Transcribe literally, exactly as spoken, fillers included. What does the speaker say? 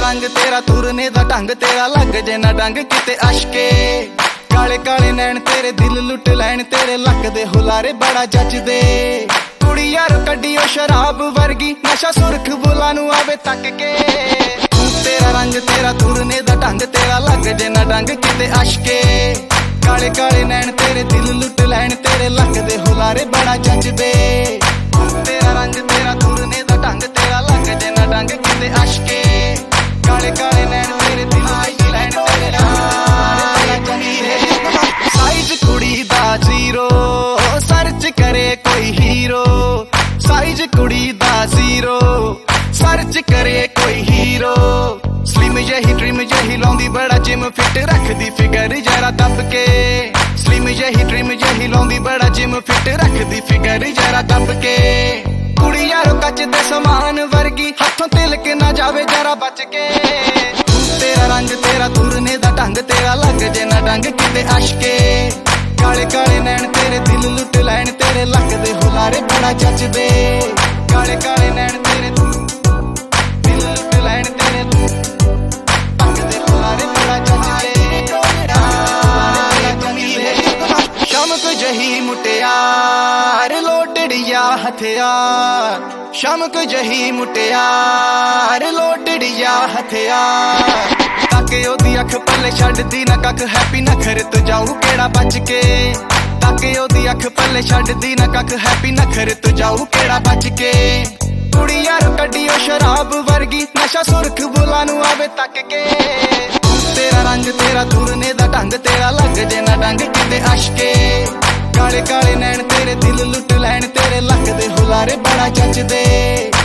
रंग तेरा तुरने दा ढंग तेरा लग जे ना डंग किते अशके काले काले नैन तेरे दिल लुट लैन तेरे लक दे हुलारे बड़ा जचदे कुड़ी यार कड्डियो शराब वर्गी नशा सुरख बुला नू आवे तक के तेरा रंग तेरा तुरने दा ढंग तेरा लग जे ना डंग किते अशके काले काले नैन तेरे दिल लुट लैन तेरे लक दे हुलारे बड़ा जचदे तेरा रंग तेरा तुरने दा ढंग तेरा लग जे ना डंग किते अशके काले काले नैन तेरे दिल लुट लैन तेरे लक दे साइज कुड़ी दा जीरो सर्च करे कोई हीरो साइज कुड़ी दा जीरो सर्च करे कोई हीरो स्लिम जही ड्रीम जही लाउंदी बड़ा जिम फिट रखदी फिगर जरा दब के स्लिम जही ड्रीम जही लाउंदी बड़ा जिम फिट रखदी फिगर जरा दब के कुड़ी यारो कच दे समान वर्गी हथों तिलक ना जावे जरा बच के तेरा रंग तेरा तुरने दा ढंग तेरा लग जे ना डंग किते अशके काले काले नैन तेरे दिल लुट लैन तेरे लक दे हुलारे बड़ा जचदे काले काले नैन तेरे दिल लुट लैन तेरे लक दे हुलारे बड़ा जचदे शमक जही मुटियार लोटड़िया हथियार शमक जही मुटियार लोटड़िया हथियार ताके ओदी अख पल्ले छड्डदी ना कख हैप्पी नखरे तो जाऊ केड़ा बच के ताके ओदी अख पल्ले छड्डदी ना कख हैप्पी नखरे तो जाऊ केड़ा बच के कुड़ी यार कड्डियो शराब वर्गी नशा सुरख बुला नू आवे तक के तेरा रंग तेरा तुरने दा ढंग तेरा लग जे ना डंग किते अशके काले काले नैन तेरे दिल लुट लैन तेरे लक दे हुलारे बड़ा जचदे।